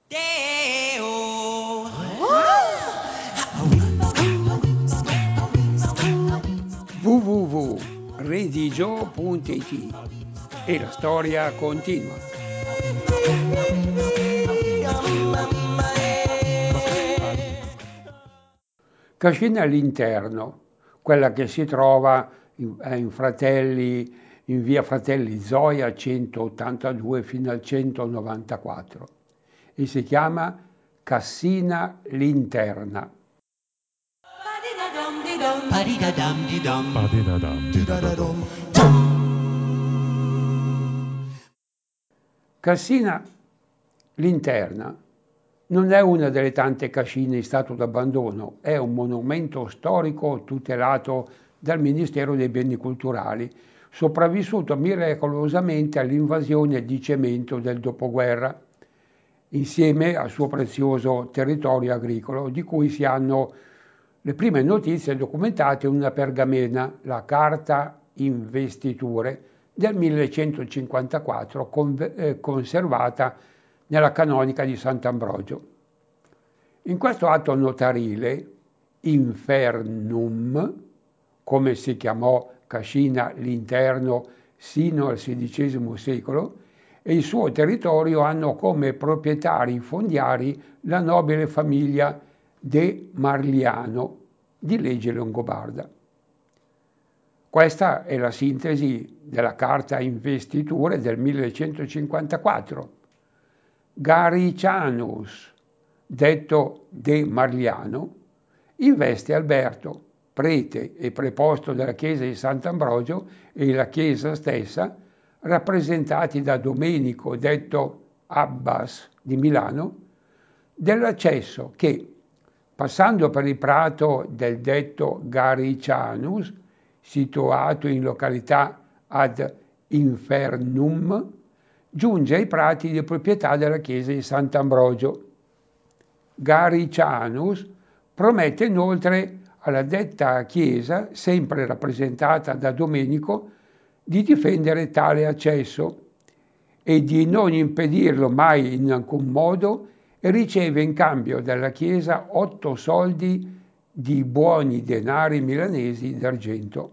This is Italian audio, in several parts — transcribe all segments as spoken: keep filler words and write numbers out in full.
w w w punto redigio punto it e la storia continua. Cascina all'interno, quella che si trova in, in Fratelli, in via Fratelli Zoia centottantadue fino al centonovantaquattro e si chiama Cassina Linterna. Cassina Linterna non è una delle tante cascine in stato d'abbandono, è un monumento storico tutelato dal Ministero dei Beni Culturali, sopravvissuto miracolosamente all'invasione di cemento del dopoguerra, insieme al suo prezioso territorio agricolo, di cui si hanno le prime notizie documentate in una pergamena, la Carta Investiture, del millecentocinquantaquattro, con, eh, conservata nella canonica di Sant'Ambrogio. In questo atto notarile, Infernum, come si chiamò Cascina Linterno sino al sedicesimo secolo, e il suo territorio hanno come proprietari fondiari la nobile famiglia De Marliano di legge longobarda. Questa è la sintesi della Carta Investiture del millecentocinquantaquattro. Garicianus, detto De Marliano, investe Alberto, prete e preposto della chiesa di Sant'Ambrogio, e la chiesa stessa, rappresentati da Domenico, detto Abbas di Milano, dell'accesso che, passando per il prato del detto Garicianus, situato in località ad Infernum, giunge ai prati di proprietà della chiesa di Sant'Ambrogio. Garicianus promette inoltre alla detta chiesa, sempre rappresentata da Domenico, di difendere tale accesso e di non impedirlo mai in alcun modo, e riceve in cambio dalla chiesa otto soldi di buoni denari milanesi d'argento.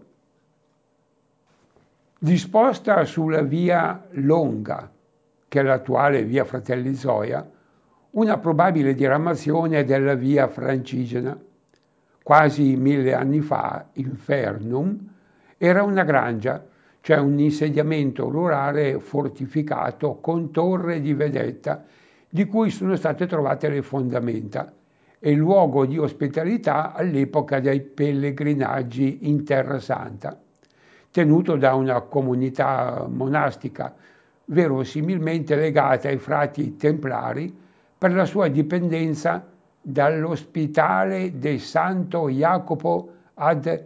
Disposta sulla via Longa, che è l'attuale via Fratelli Zoia, una probabile diramazione della via Francigena. Quasi mille anni fa, Infernum era una grangia, cioè un insediamento rurale fortificato con torre di vedetta, di cui sono state trovate le fondamenta, e luogo di ospitalità all'epoca dei pellegrinaggi in Terra Santa, tenuto da una comunità monastica verosimilmente legata ai frati templari per la sua dipendenza dall'ospitale de Santo Jacopo ad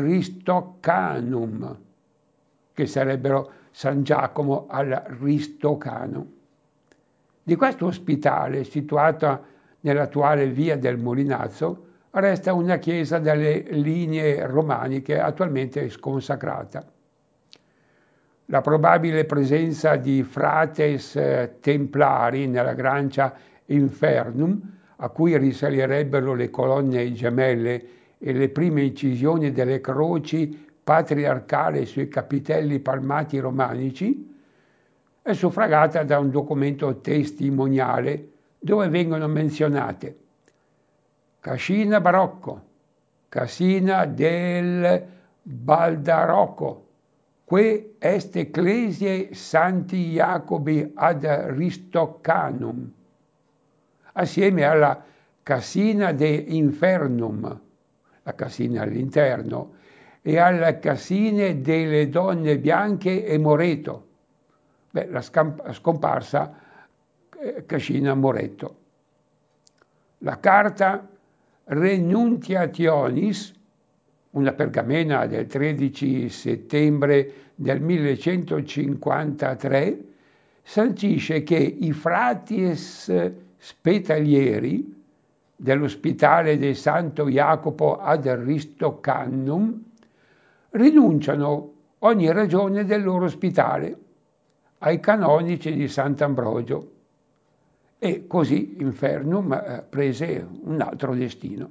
Ristoccanum, che sarebbero San Giacomo al Ristocano. Di questo ospitale, situata nell'attuale via del Molinazzo, resta una chiesa dalle linee romaniche attualmente sconsacrata. La probabile presenza di frates templari nella Grancia Infernum, a cui risalirebbero le colonne gemelle e le prime incisioni delle croci patriarcali sui capitelli palmati romanici, è suffragata da un documento testimoniale dove vengono menzionate Cascina Barocco, Cascina del Baldarocco, que est ecclesiae Santi Jacobi ad Ristoccanum, assieme alla Cassina de Infernum, la Cassina all'interno, e alla Cassine delle Donne Bianche e Moreto, beh, la scamp- scomparsa eh, Cascina Moreto. La carta Renuntiationis, una pergamena del tredici settembre del millecentocinquantatré, sancisce che i fraties spetalieri dell'ospitale del Santo Jacopo ad Ristocannum rinunciano ogni ragione del loro ospitale ai canonici di Sant'Ambrogio e così Infernum eh, prese un altro destino.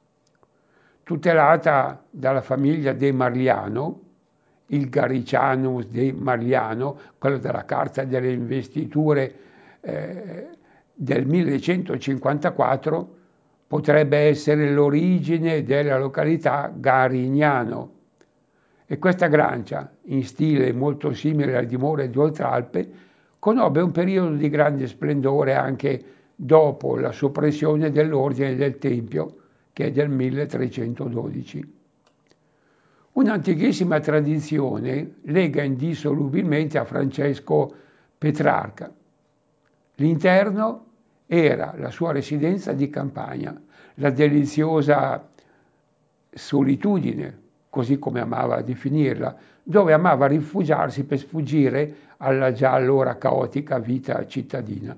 Tutelata dalla famiglia De Marliano, il Garicianus De Marliano, quello della Carta delle Investiture eh, del millecentocinquantaquattro, potrebbe essere l'origine della località Garignano. E questa grancia, in stile molto simile alle dimore di Oltralpe, conobbe un periodo di grande splendore anche dopo la soppressione dell'Ordine del Tempio, che è del milletrecentododici. Un'antichissima tradizione lega indissolubilmente a Francesco Petrarca. L'interno era la sua residenza di campagna, la deliziosa solitudine, così come amava definirla, dove amava rifugiarsi per sfuggire alla già allora caotica vita cittadina.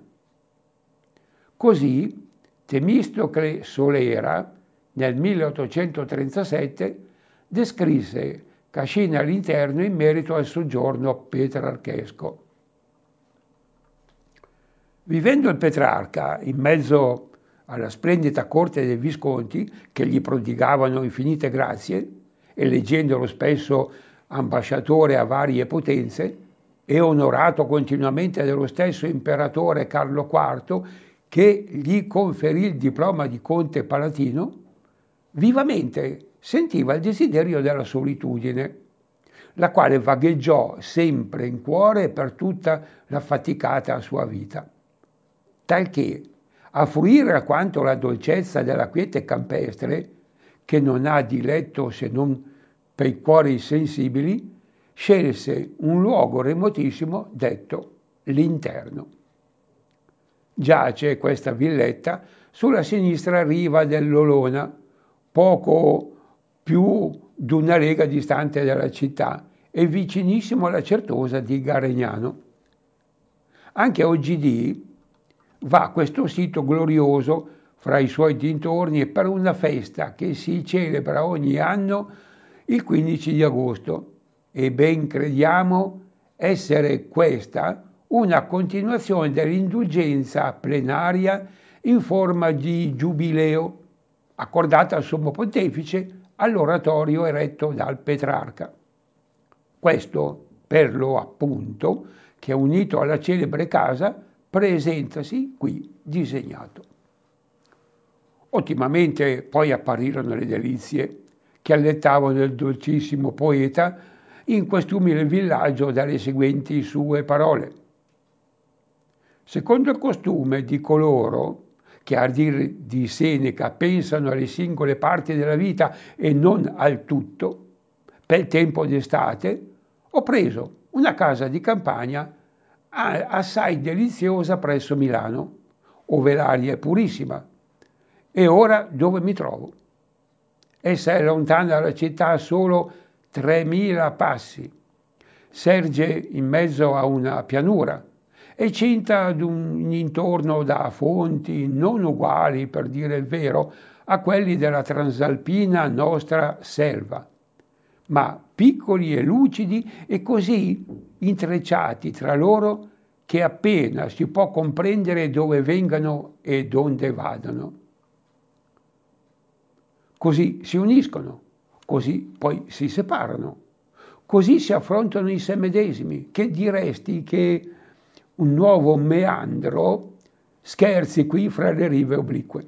Così Temistocle Solera, nel milleottocentotrentasette, descrisse Cascina all'interno in merito al soggiorno petrarchesco. Vivendo il Petrarca in mezzo alla splendida corte dei Visconti, che gli prodigavano infinite grazie, eleggendolo spesso ambasciatore a varie potenze, e onorato continuamente dello stesso imperatore Carlo quarto, che gli conferì il diploma di conte palatino, vivamente sentiva il desiderio della solitudine, la quale vagheggiò sempre in cuore per tutta la faticata sua vita. Talché, a fruire alquanto la dolcezza della quiete campestre, che non ha diletto se non per i cuori sensibili, scelse un luogo remotissimo detto l'interno. Giace questa villetta sulla sinistra riva dell'Olona, poco più di una lega distante dalla città e vicinissimo alla Certosa di Garegnano. Anche oggidì va questo sito glorioso fra i suoi dintorni per una festa che si celebra ogni anno il quindici di agosto e ben crediamo essere questa una continuazione dell'indulgenza plenaria in forma di giubileo accordata al Sommo Pontefice all'oratorio eretto dal Petrarca. Questo per lo appunto che unito alla celebre casa presentasi qui disegnato. Ottimamente poi apparirono le delizie che allettavano il dolcissimo poeta in quest'umile villaggio dalle seguenti sue parole. Secondo il costume di coloro che a dir di Seneca pensano alle singole parti della vita e non al tutto, per il tempo d'estate ho preso una casa di campagna assai deliziosa presso Milano, ove l'aria è purissima. E ora dove mi trovo? Essa è lontana dalla città solo tremila passi, serge in mezzo a una pianura e cinta ad un intorno da fonti non uguali, per dire il vero, a quelli della transalpina nostra selva, ma piccoli e lucidi e così intrecciati tra loro che appena si può comprendere dove vengano e donde vadano. Così si uniscono, così poi si separano, così si affrontano in sé medesimi. Che diresti che un nuovo meandro scherzi qui fra le rive oblique?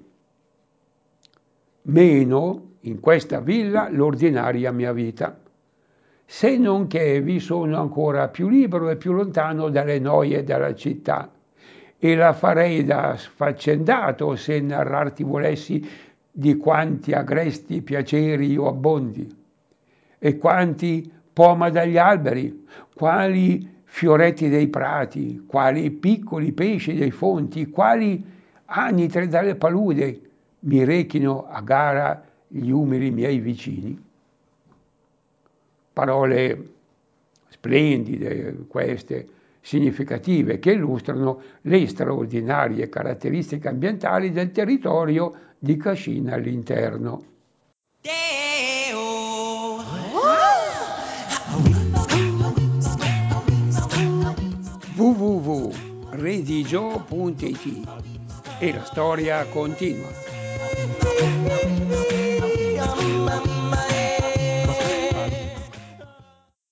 Meno in questa villa l'ordinaria mia vita, se non che vi sono ancora più libero e più lontano dalle noie della città, e la farei da sfaccendato se narrarti volessi di quanti agresti piaceri io abbondi, e quanti poma dagli alberi, quali fioretti dei prati, quali piccoli pesci dei fonti, quali anitre dalle palude mi rechino a gara gli umili miei vicini. Parole splendide queste, significative, che illustrano le straordinarie caratteristiche ambientali del territorio di Cascina all'interno. w w w punto redigio punto it e la storia continua.